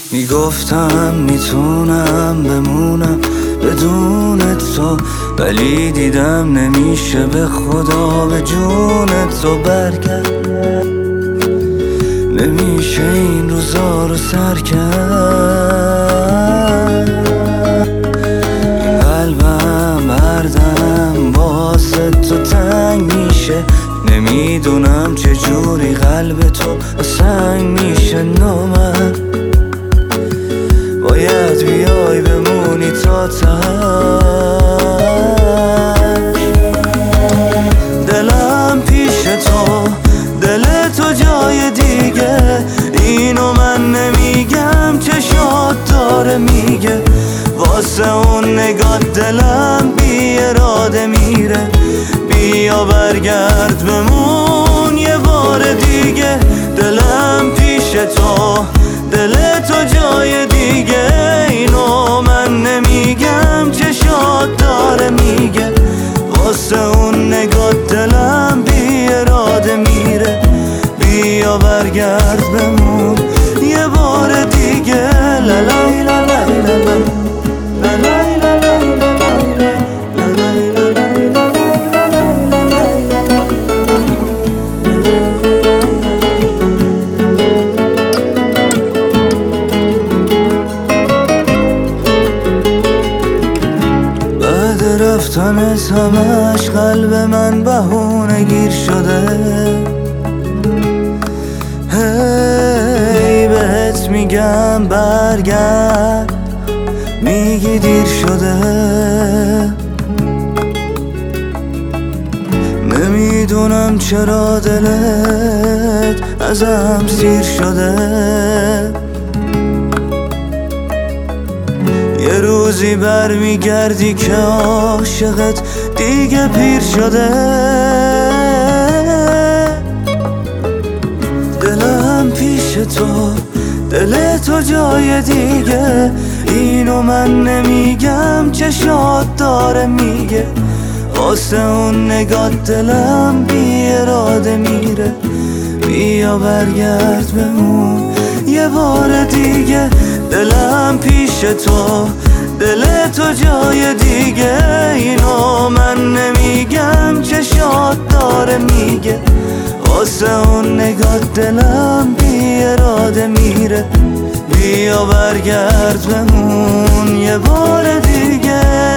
میگفتم میتونم بمونم بدون تو، ولی دیدم نمیشه، به خدا به جون تو برگرد. نمیشه این روزا رو سر کرد. قلبم هردم واسه تو تنگ میشه، نمیدونم چجوری قلب تو سنگ میشه. من باید بیای بمونی تا تهش. دلم پیش تو، دل تو جای دیگه، اینو من نمیگم، چشات داره میگه. واسه اون نگاه دلم بی اراده میره. بیا برگرد بمون یه بار دیگه. دلم پیش تو، دل تو جای دیگه، اینو من نمیگم، چشات داره میگه. واسه اون نگاه دلم بی اراده میره. بیا برگرد بمون یه بار دیگه. لالای لالای لالای لالای لالای بعد رفتنت همش قلب من بهونه گیر شده. هی بهت میگم برگرد، میگی دیر شده. نمیدونم چرا دلت ازم سیر شده. یه روزی برمیگردی که عاشقت دیگه پیر شده. دلم پیش تو، دل تو جای دیگه، اینو من نمیگم، چشات داره میگه. واسه اون نگاه دلم بی اراده میره. بیا برگرد بمون یه بار دیگه. دلم پیش تو، دل تو جای دیگه، اینو من نمیگم، چشات داره میگه. واسه اون نگاه دلم بی اراده میره. بیا برگرد بمون یه بار دیگه.